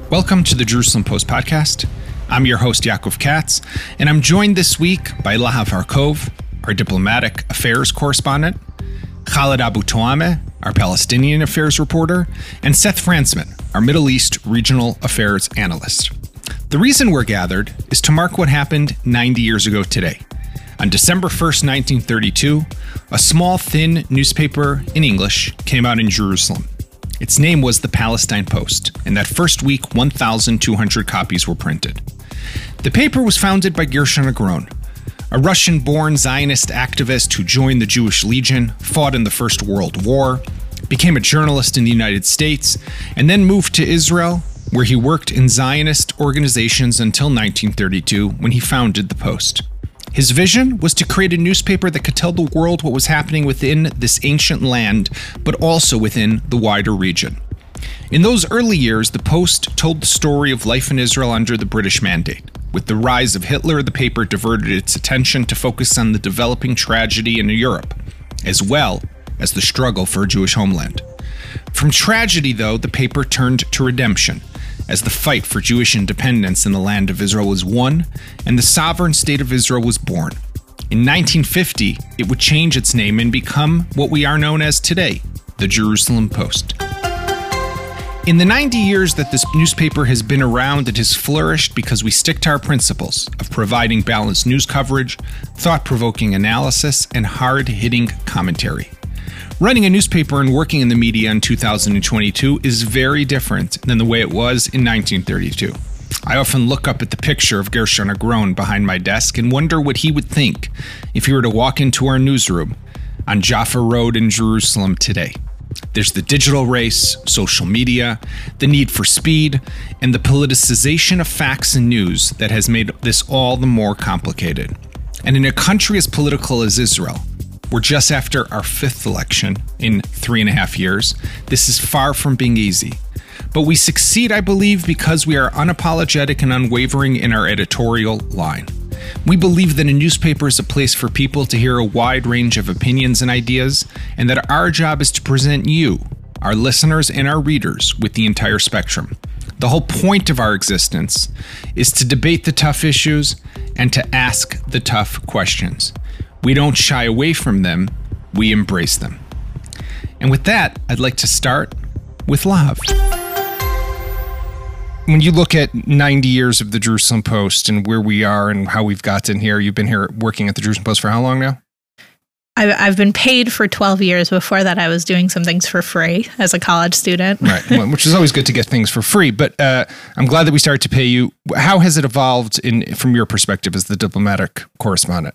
Welcome to the Jerusalem Post podcast. I'm your host, Yaakov Katz, and I'm joined this week by Lahav Harkov, our diplomatic affairs correspondent, Khaled Abu Toameh, our Palestinian affairs reporter, and Seth Fransman, our Middle East regional affairs analyst. The reason we're gathered is to mark what happened 90 years ago today. On December 1st, 1932, a small, thin newspaper in English came out in Jerusalem. Its name was the Palestine Post, and that first week, 1,200 copies were printed. The paper was founded by Gershon Agron, a Russian-born Zionist activist who joined the Jewish Legion, fought in the First World War, became a journalist in the United States, and then moved to Israel, where he worked in Zionist organizations until 1932, when he founded the Post. His vision was to create a newspaper that could tell the world what was happening within this ancient land, but also within the wider region. In those early years, the Post told the story of life in Israel under the British Mandate. With the rise of Hitler, the paper diverted its attention to focus on the developing tragedy in Europe, as well as the struggle for a Jewish homeland. From tragedy, though, the paper turned to redemption, as the fight for Jewish independence in the land of Israel was won, and the sovereign state of Israel was born. In 1950, it would change its name and become what we are known as today, the Jerusalem Post. In the 90 years that this newspaper has been around, it has flourished because we stick to our principles of providing balanced news coverage, thought-provoking analysis, and hard-hitting commentary. Running a newspaper and working in the media in 2022 is very different than the way it was in 1932. I often look up at the picture of Gershon Agron behind my desk and wonder what he would think if he were to walk into our newsroom on Jaffa Road in Jerusalem today. There's the digital race, social media, the need for speed, and the politicization of facts and news that has made this all the more complicated. And in a country as political as Israel, we're just after our fifth election in 3.5 years. This is far from being easy. But we succeed, I believe, because we are unapologetic and unwavering in our editorial line. We believe that a newspaper is a place for people to hear a wide range of opinions and ideas, and that our job is to present you, our listeners and our readers, with the entire spectrum. The whole point of our existence is to debate the tough issues and to ask the tough questions. We don't shy away from them, we embrace them. And with that, I'd like to start with Lahav. When you look at 90 years of the Jerusalem Post and where we are and how we've gotten here, you've been here working at the Jerusalem Post for how long now? I've been paid for 12 years. Before that, I was doing some things for free as a college student. Right, which is always good to get things for free. But I'm glad that we started to pay you. How has it evolved from your perspective as the diplomatic correspondent?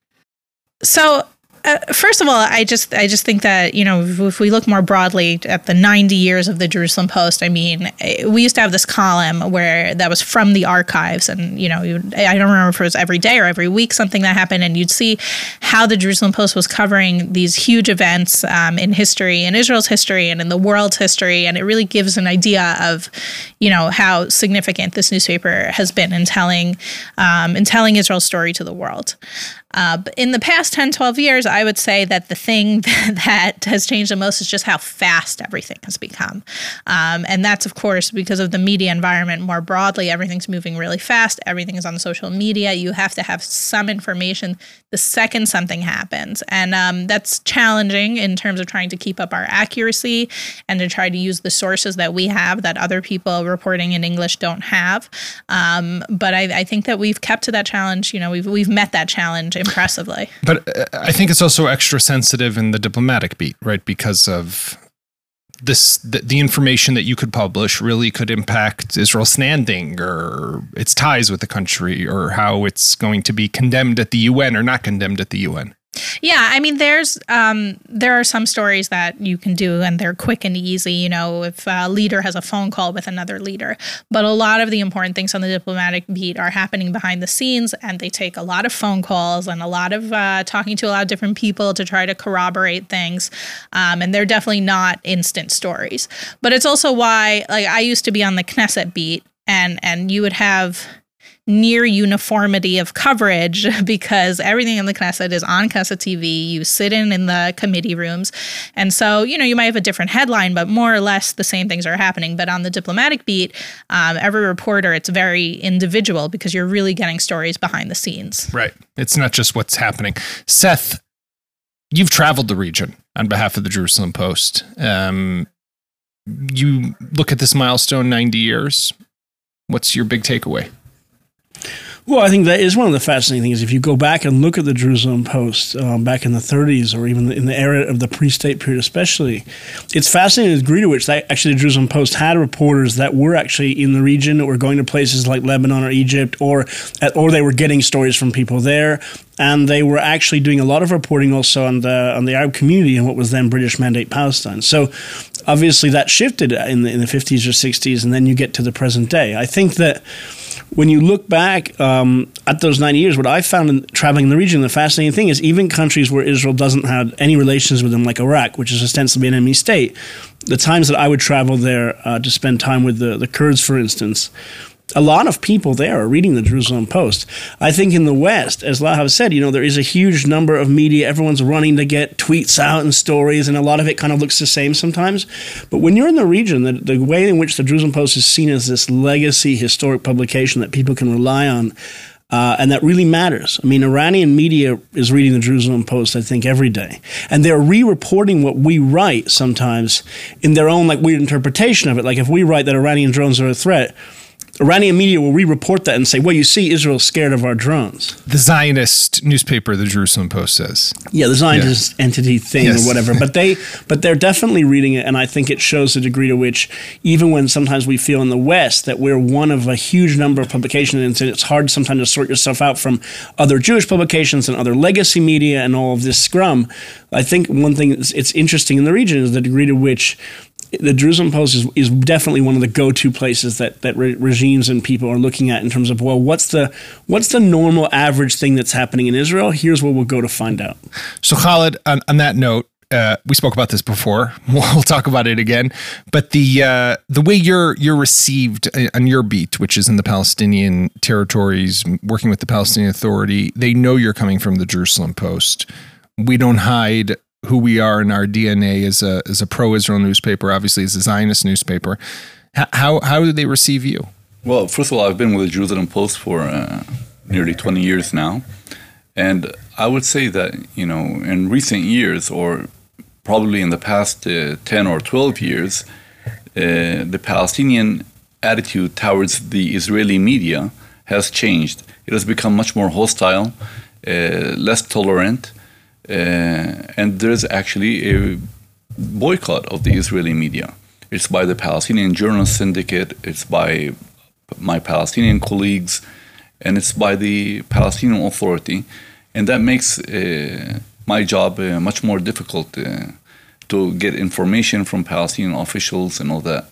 So, first of all, I just think that, if we look more broadly at the 90 years of the Jerusalem Post, I mean, we used to have this column that was from the archives, and, I don't remember if it was every day or every week something that happened, and you'd see how the Jerusalem Post was covering these huge events in history, in Israel's history and in the world's history, and it really gives an idea of, how significant this newspaper has been in telling Israel's story to the world. But in the past 10, 12 years, I would say that the thing that has changed the most is just how fast everything has become. And that's, of course, because of the media environment more broadly. Everything's moving really fast. Everything is on social media. You have to have some information the second something happens. And that's challenging in terms of trying to keep up our accuracy and to try to use the sources that we have that other people reporting in English don't have. But I think that we've kept to that challenge. We've met that challenge impressively. But I think it's also extra sensitive in the diplomatic beat, right? Because of the information that you could publish really could impact Israel's standing or its ties with the country or how it's going to be condemned at the UN or not condemned at the UN. Yeah, I mean, there are some stories that you can do, and they're quick and easy, if a leader has a phone call with another leader. But a lot of the important things on the diplomatic beat are happening behind the scenes, and they take a lot of phone calls and a lot of talking to a lot of different people to try to corroborate things. And they're definitely not instant stories. But it's also why, I used to be on the Knesset beat, and you would have near uniformity of coverage because everything in the Knesset is on Knesset TV. You sit in the committee rooms. And so, you might have a different headline, but more or less the same things are happening. But on the diplomatic beat, every reporter, it's very individual because you're really getting stories behind the scenes. Right. It's not just what's happening. Seth, you've traveled the region on behalf of the Jerusalem Post. You look at this milestone, 90 years. What's your big takeaway? Well, I think that is one of the fascinating things. If you go back and look at the Jerusalem Post back in the 30s or even in the era of the pre-state period especially, it's fascinating the degree to which actually the Jerusalem Post had reporters that were actually in the region, or going to places like Lebanon or Egypt, or they were getting stories from people there. And they were actually doing a lot of reporting also on the Arab community in what was then British Mandate Palestine. So obviously that shifted in the 50s or 60s, and then you get to the present day. I think that when you look back at those 90 years, what I found in traveling in the region, the fascinating thing is even countries where Israel doesn't have any relations with them, like Iraq, which is ostensibly an enemy state, the times that I would travel there to spend time with the Kurds, for instance, a lot of people there are reading the Jerusalem Post. I think in the West, as Lahav said, there is a huge number of media. Everyone's running to get tweets out and stories, and a lot of it kind of looks the same sometimes. But when you're in the region, the way in which the Jerusalem Post is seen as this legacy historic publication that people can rely on, and that really matters. I mean, Iranian media is reading the Jerusalem Post, I think, every day. And they're re-reporting what we write sometimes in their own weird interpretation of it. Like if we write that Iranian drones are a threat, Iranian media will re-report that and say, well, you see, Israel's scared of our drones. The Zionist newspaper, the Jerusalem Post, says. Yeah, the Zionist entity thing or whatever. But they're definitely reading it, and I think it shows the degree to which, even when sometimes we feel in the West that we're one of a huge number of publications, and it's hard sometimes to sort yourself out from other Jewish publications and other legacy media and all of this scrum, I think one thing it's interesting in the region is the degree to which the Jerusalem Post is definitely one of the go-to places that regimes and people are looking at in terms of, well, what's the normal average thing that's happening in Israel? Here's where we'll go to find out. So Khaled, on that note, we spoke about this before. We'll talk about it again. But the way you're received on your beat, which is in the Palestinian territories, working with the Palestinian Authority, they know you're coming from the Jerusalem Post. We don't hide who we are in our DNA as a pro-Israel newspaper, obviously as a Zionist newspaper. How do they receive you? Well, first of all, I've been with the Jerusalem Post for nearly 20 years now. And I would say that, in recent years, or probably in the past 10 or 12 years, the Palestinian attitude towards the Israeli media has changed. It has become much more hostile, less tolerant, and there's actually a boycott of the Israeli media. It's by the Palestinian Journalist Syndicate, it's by my Palestinian colleagues, and it's by the Palestinian Authority. And that makes my job much more difficult to get information from Palestinian officials and all that.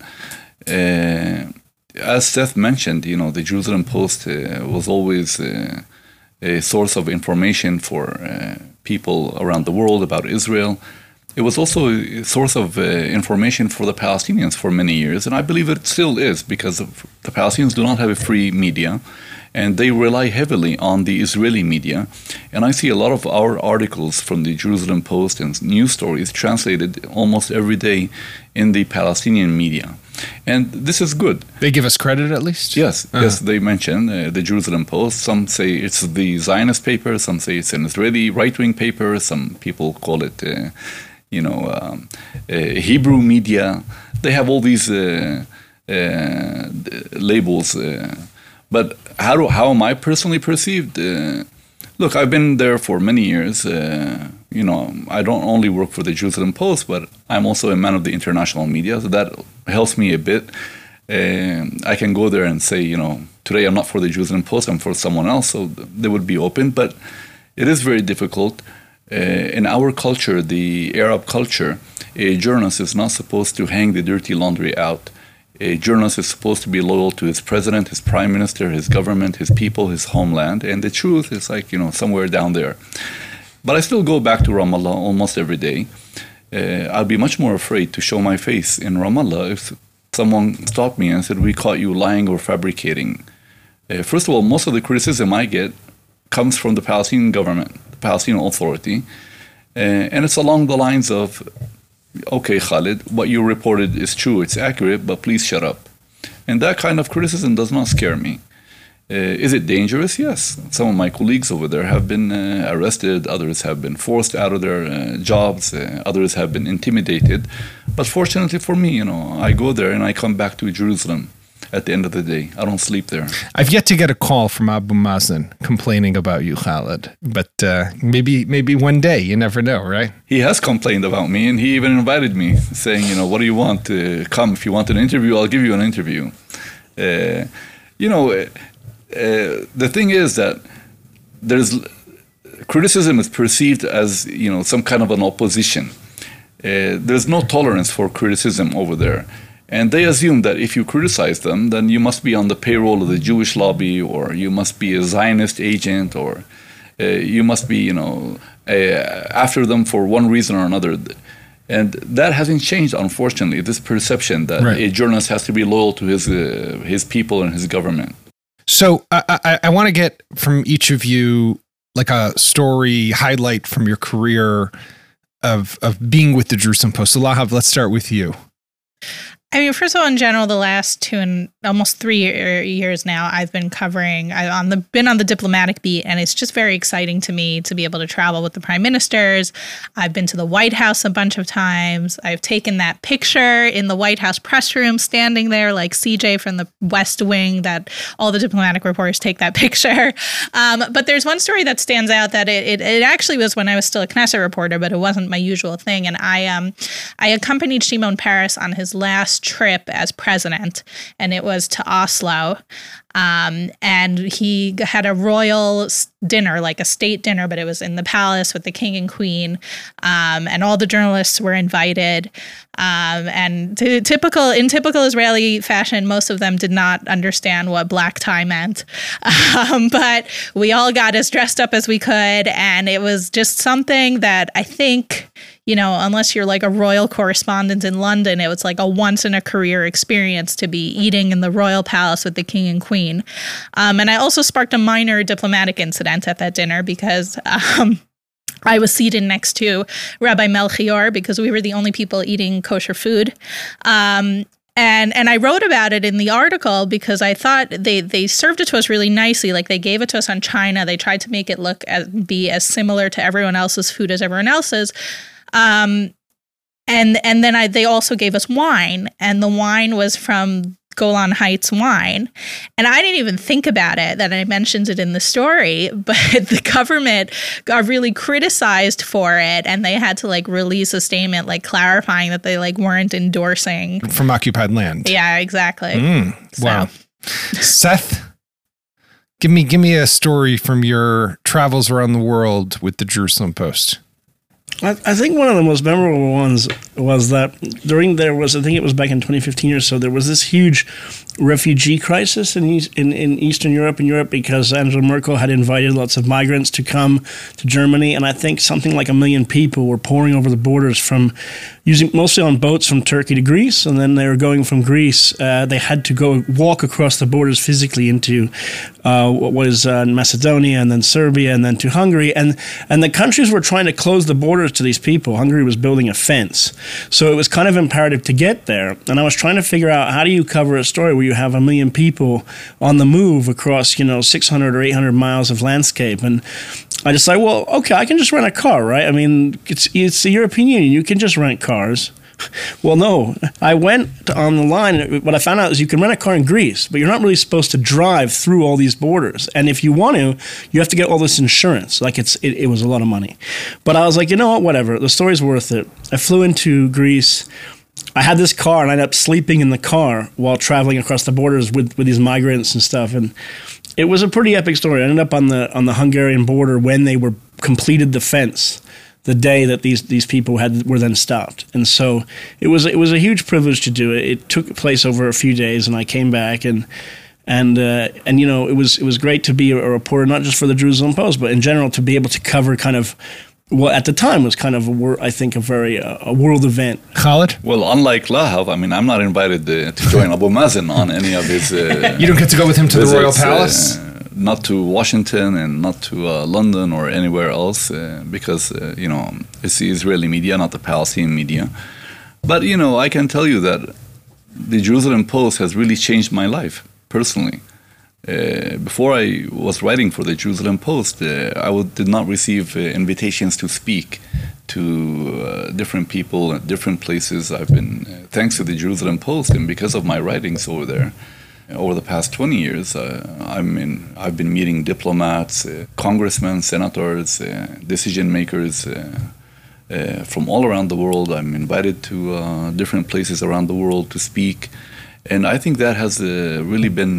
As Seth mentioned, the Jerusalem Post was always a source of information for people around the world about Israel. It was also a source of information for the Palestinians for many years, and I believe it still is, because the Palestinians do not have a free media, and they rely heavily on the Israeli media. And I see a lot of our articles from the Jerusalem Post and news stories translated almost every day in the Palestinian media. And this is good. They give us credit at least? Yes, yes, they mention the Jerusalem Post. Some say it's the Zionist paper, some say it's an Israeli right-wing paper, some people call it Hebrew media. They have all these labels. But how am I personally perceived? Look, I've been there for many years. I don't only work for the Jerusalem Post, but I'm also a man of the international media, so that helps me a bit. I can go there and say, today I'm not for the Jerusalem Post, I'm for someone else, so they would be open. But it is very difficult. In our culture, the Arab culture, a journalist is not supposed to hang the dirty laundry out. A journalist is supposed to be loyal to his president, his prime minister, his government, his people, his homeland. And the truth is somewhere down there. But I still go back to Ramallah almost every day. I'd be much more afraid to show my face in Ramallah if someone stopped me and said, we caught you lying or fabricating. First of all, most of the criticism I get comes from the Palestinian government, the Palestinian Authority, and it's along the lines of, okay, Khalid, what you reported is true, it's accurate, but please shut up. And that kind of criticism does not scare me. Is it dangerous? Yes. Some of my colleagues over there have been arrested, others have been forced out of their jobs, others have been intimidated. But fortunately for me, I go there and I come back to Jerusalem at the end of the day. I don't sleep there. I've yet to get a call from Abu Mazen complaining about you, Khalid. But maybe one day, you never know, right? He has complained about me, and he even invited me, saying, what do you want? Come, if you want an interview, I'll give you an interview. The thing is that criticism is perceived as, some kind of an opposition. There's no tolerance for criticism over there. And they assume that if you criticize them, then you must be on the payroll of the Jewish lobby, or you must be a Zionist agent, or you must be, after them for one reason or another. And that hasn't changed, unfortunately, this perception that a journalist has to be loyal to his people and his government. So I want to get from each of you like a story highlight from your career of being with the Jerusalem Post. So Lahav, let's start with you. I mean, first of all, in general, the last 2 and almost 3 years now, I've been covering, been on the diplomatic beat, and it's just very exciting to me to be able to travel with the prime ministers. I've been to the White House a bunch of times. I've taken that picture in the White House press room, standing there like CJ from the West Wing, that all the diplomatic reporters take that picture. But there's one story that stands out that it actually was when I was still a Knesset reporter, but it wasn't my usual thing. And I accompanied Shimon Peres on his last trip as president, and it was to Oslo. And he had a royal dinner, like a state dinner, but it was in the palace with the king and queen. And all the journalists were invited. And in typical Israeli fashion, most of them did not understand what black tie meant. But we all got as dressed up as we could. And it was just something that I think, unless you're like a royal correspondent in London, it was like a once in a career experience to be eating in the royal palace with the king and queen. And I also sparked a minor diplomatic incident at that dinner because I was seated next to Rabbi Melchior because we were the only people eating kosher food. And I wrote about it in the article because I thought they served it to us really nicely. Like, they gave it to us on china. They tried to make it be as similar to everyone else's food as everyone else's. And then they also gave us wine, and the wine was from Golan Heights wine. And I didn't even think about it, that I mentioned it in the story, but the government got really criticized for it, and they had to release a statement clarifying that they weren't endorsing from occupied land. Yeah, exactly. Wow. Seth, give me a story from your travels around the world with the Jerusalem Post. I think one of the most memorable ones was that I think it was back in 2015 or so, there was this huge refugee crisis in Eastern Europe because Angela Merkel had invited lots of migrants to come to Germany, and I think something like 1 million people were pouring over the borders from using mostly on boats from Turkey to Greece, and then they were going from Greece. They had to go walk across the borders physically into what was Macedonia, and then Serbia, and then to Hungary, and the countries were trying to close the borders to these people. Hungary was building a fence, so it was kind of imperative to get there. And I was trying to figure out, how do you cover a story where you have 1 million people on the move across 600 or 800 miles of landscape? And I decided, well, okay, I can just rent a car, right? I mean, it's the European Union. You can just rent cars. Well, no. I went on the line. What I found out is you can rent a car in Greece, but you're not really supposed to drive through all these borders. And if you want to, you have to get all this insurance. It was a lot of money. But I was like, you know what, whatever. The story's worth it. I flew into Greece. I had this car, and I ended up sleeping in the car while traveling across the borders with these migrants and stuff. And it was a pretty epic story. I ended up on the Hungarian border when they were completed the fence, the day that these people were then stopped. And so it was a huge privilege to do it. It took place over a few days, and I came back and it was great to be a reporter, not just for the Jerusalem Post, but in general, to be able to cover kind of well, at the time was kind of a very world event. Khaled? Well, unlike Lahav, I mean, I'm not invited to join Abu Mazen on any of his. You don't get to go with him to the Royal Palace? Not to Washington and not to London or anywhere else because, it's the Israeli media, not the Palestinian media. But, I can tell you that the Jerusalem Post has really changed my life personally. Before I was writing for the Jerusalem Post, I did not receive invitations to speak to different people at different places. I've been, thanks to the Jerusalem Post and because of my writings over there, over the past 20 years, I've been meeting diplomats, congressmen, senators, decision makers from all around the world. I'm invited to different places around the world to speak. And I think that has really been,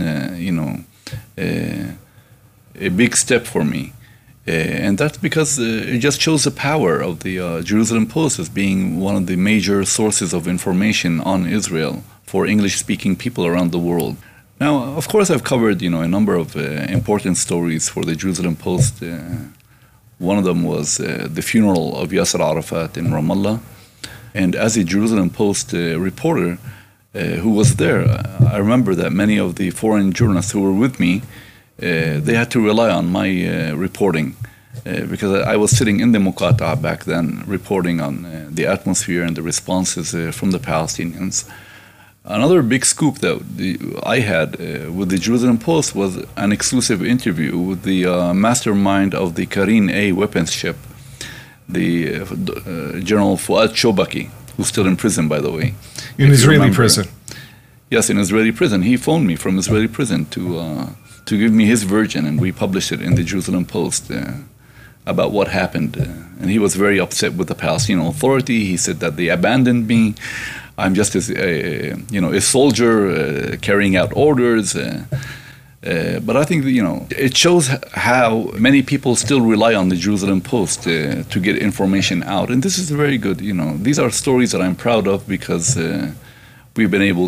a big step for me. And that's because it just shows the power of the Jerusalem Post as being one of the major sources of information on Israel for English-speaking people around the world. Now, of course, I've covered, a number of important stories for the Jerusalem Post. One of them was the funeral of Yasser Arafat in Ramallah. And as a Jerusalem Post reporter who was there, I remember that many of the foreign journalists who were with me, they had to rely on my reporting because I was sitting in the Muqata'a back then reporting on the atmosphere and the responses from the Palestinians. Another big scoop that I had with the Jerusalem Post was an exclusive interview with the mastermind of the Karine A weapons ship, the General Fuad Shobaki, who's still in prison, by the way. In Israeli prison. Yes, in Israeli prison. He phoned me from Israeli prison to give me his version, and we published it in the Jerusalem Post about what happened. And he was very upset with the Palestinian Authority. He said that they abandoned me. I'm just a soldier carrying out orders. But I think it shows how many people still rely on the Jerusalem Post to get information out, and this is very good. These are stories that I'm proud of because we've been able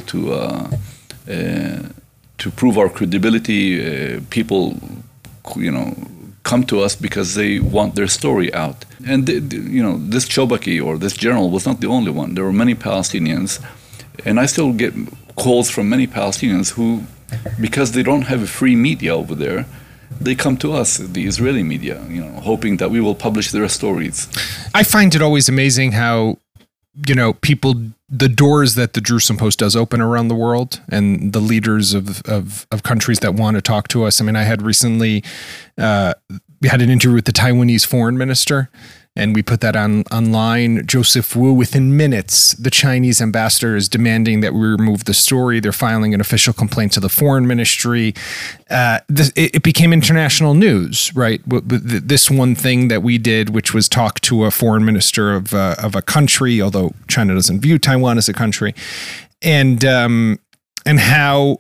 to prove our credibility. People, come to us because they want their story out. And this Shobaki or this general was not the only one. There were many Palestinians, and I still get calls from many Palestinians who, because they don't have a free media over there, they come to us, the Israeli media, hoping that we will publish their stories. I find it always amazing how, people, the doors that the Jerusalem Post does open around the world and the leaders of countries that want to talk to us. I mean, I had recently, we had an interview with the Taiwanese foreign minister, and we put that online. Joseph Wu, within minutes, the Chinese ambassador is demanding that we remove the story. They're filing an official complaint to the foreign ministry. It became international news, right? This one thing that we did, which was talk to a foreign minister of a country, although China doesn't view Taiwan as a country, and how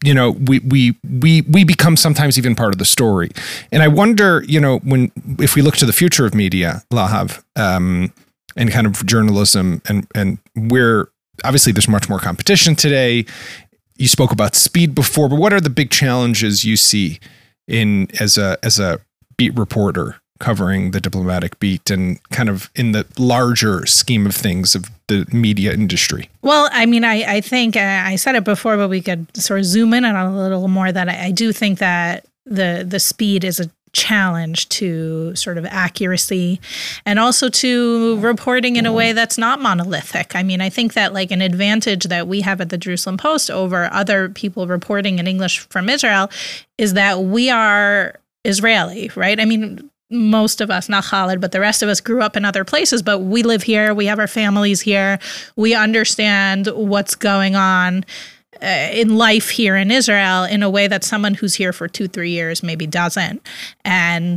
we become sometimes even part of the story. And I wonder, if we look to the future of media, Lahav, and kind of journalism, and where obviously there's much more competition today. You spoke about speed before, but what are the big challenges you see as a beat reporter covering the diplomatic beat and kind of in the larger scheme of things of the media industry? Well, I mean, I think I said it before, but we could sort of zoom in on it a little more, that I do think that the speed is a challenge to sort of accuracy and also to reporting in a way that's not monolithic. I mean, I think that like an advantage that we have at the Jerusalem Post over other people reporting in English from Israel is that we are Israeli, right? I mean, most of us, not Khaled, but the rest of us grew up in other places, but we live here. We have our families here. We understand what's going on in life here in Israel in a way that someone who's here for 2-3 years maybe doesn't. And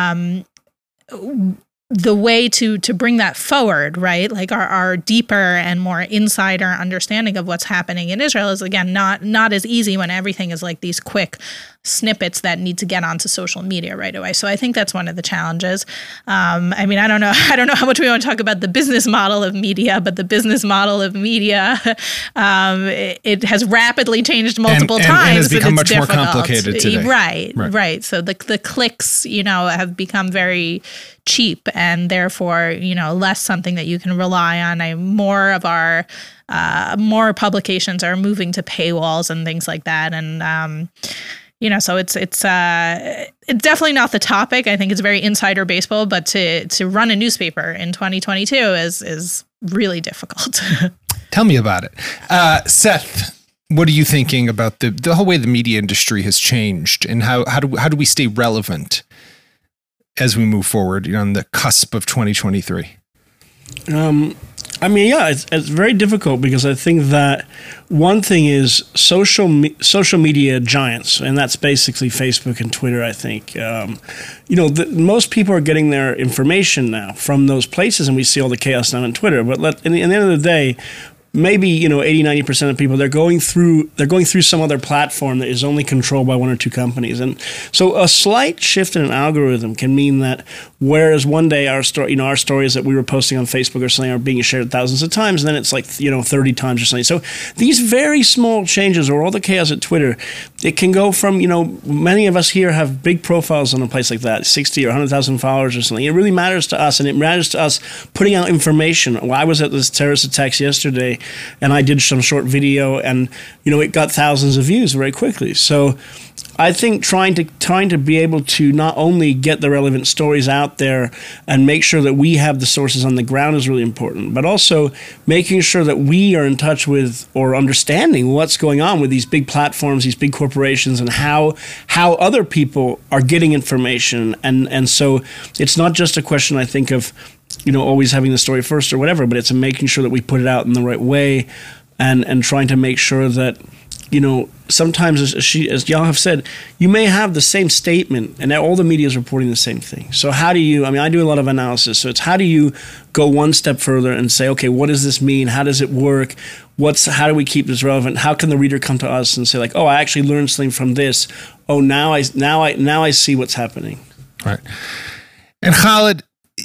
the way to bring that forward, right? Like our deeper and more insider understanding of what's happening in Israel is, again, not as easy when everything is like these quick snippets that need to get onto social media right away. So I think that's one of the challenges. I mean, I don't know how much we want to talk about the business model of media, but the business model of media, it has rapidly changed multiple times. And has become much difficult. more complicated today. Right. So the clicks, have become very cheap, and therefore, less something that you can rely on. More publications are moving to paywalls and things like that, and so it's definitely not the topic. I think it's very insider baseball, but to run a newspaper in 2022 is really difficult. Tell me about it, Seth. What are you thinking about the whole way the media industry has changed, and how do we stay relevant as we move forward, on the cusp of 2023? It's very difficult, because I think that one thing is social media giants, and that's basically Facebook and Twitter, I think. Most people are getting their information now from those places, and we see all the chaos now on Twitter. But at the end of the day, maybe 80-90% of people, they're going through some other platform that is only controlled by one or two companies, and so a slight shift in an algorithm can mean that whereas one day our stories that we were posting on Facebook or something are being shared thousands of times, and then it's like 30 times or something. So these very small changes, or all the chaos at Twitter, it can go from many of us here have big profiles on a place like that, 60 or 100,000 followers or something. It really matters to us, and it matters to us putting out information. Well, I was at this terrorist attacks yesterday, and I did some short video, and it got thousands of views very quickly. So I think trying to be able to not only get the relevant stories out there and make sure that we have the sources on the ground is really important, but also making sure that we are in touch with or understanding what's going on with these big platforms, these big corporations, and how other people are getting information. And so it's not just a question, I think, of always having the story first or whatever, but it's making sure that we put it out in the right way, and trying to make sure that, sometimes, as y'all have said, you may have the same statement and all the media is reporting the same thing. So how do you, I do a lot of analysis, so it's how do you go one step further and say, okay, what does this mean? How does it work? How do we keep this relevant? How can the reader come to us and say, like, oh, I actually learned something from this. Oh, now I see what's happening. Right. And Khaled,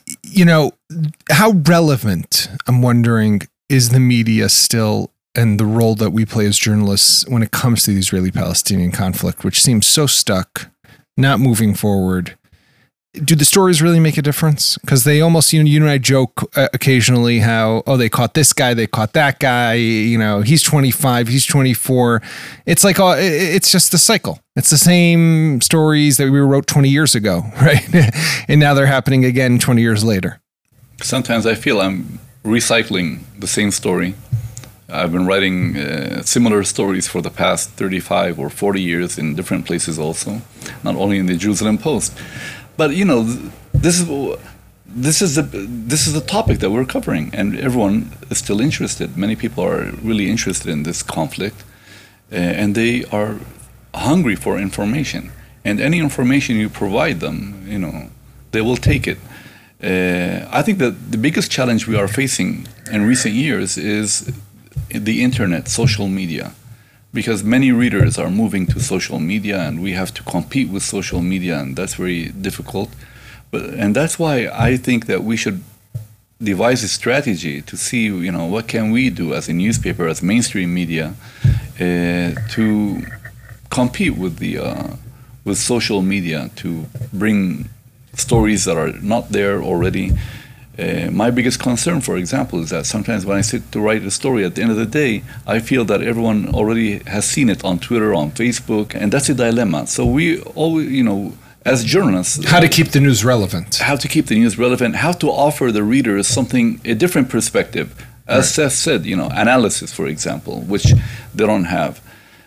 how relevant, I'm wondering, is the media still, and the role that we play as journalists when it comes to the Israeli-Palestinian conflict, which seems so stuck, not moving forward? Do the stories really make a difference? Because they almost, you and I joke occasionally how, they caught this guy, they caught that guy, he's 25, he's 24. It's like, it's just the cycle. It's the same stories that we wrote 20 years ago, right? And now they're happening again 20 years later. Sometimes I feel I'm recycling the same story. I've been writing similar stories for the past 35 or 40 years in different places also, not only in the Jerusalem Post. But this is the topic that we're covering, and everyone is still interested. Many people are really interested in this conflict, and they are hungry for information. And any information you provide them, they will take it. I think that the biggest challenge we are facing in recent years is the internet, social media, because many readers are moving to social media, and we have to compete with social media, and that's very difficult. And that's why I think that we should devise a strategy to see, what can we do as a newspaper, as mainstream media, to compete with with social media, to bring stories that are not there already. My biggest concern, for example, is that sometimes when I sit to write a story, at the end of the day, I feel that everyone already has seen it on Twitter, on Facebook, and that's a dilemma. So we always, as journalists... How to keep the news relevant. How to keep the news relevant, how to offer the readers a different perspective. As Seth said, analysis, for example, which they don't have,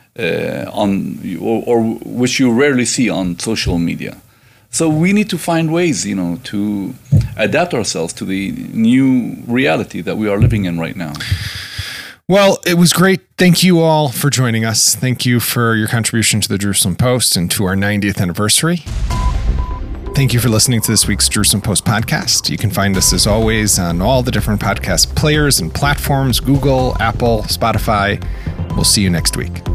or which you rarely see on social media. So we need to find ways, to adapt ourselves to the new reality that we are living in right now. Well, it was great. Thank you all for joining us. Thank you for your contribution to the Jerusalem Post and to our 90th anniversary. Thank you for listening to this week's Jerusalem Post podcast. You can find us, as always, on all the different podcast players and platforms, Google, Apple, Spotify. We'll see you next week.